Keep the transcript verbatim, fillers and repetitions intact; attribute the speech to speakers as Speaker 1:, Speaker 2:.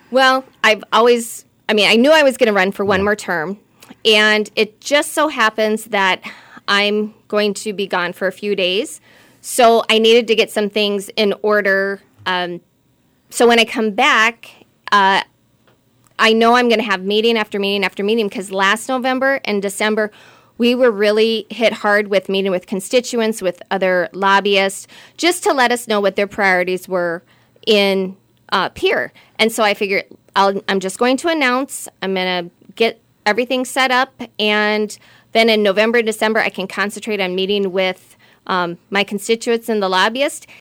Speaker 1: Well, I've always, I mean, I knew I was going to run for one
Speaker 2: Yeah.
Speaker 1: more term, and it just so happens that I'm going to be gone for a few days. So I needed to get some things in order. Um, so when I come back, uh, I know I'm going to have meeting after meeting after meeting because last November and December, we were really hit hard with meeting with constituents, with other lobbyists, just to let us know what their priorities were in uh, Pierre. And so I figured I'll, I'm just going to announce, I'm going to get everything set up, and then in November and December, I can concentrate on meeting with um, my constituents and the lobbyists.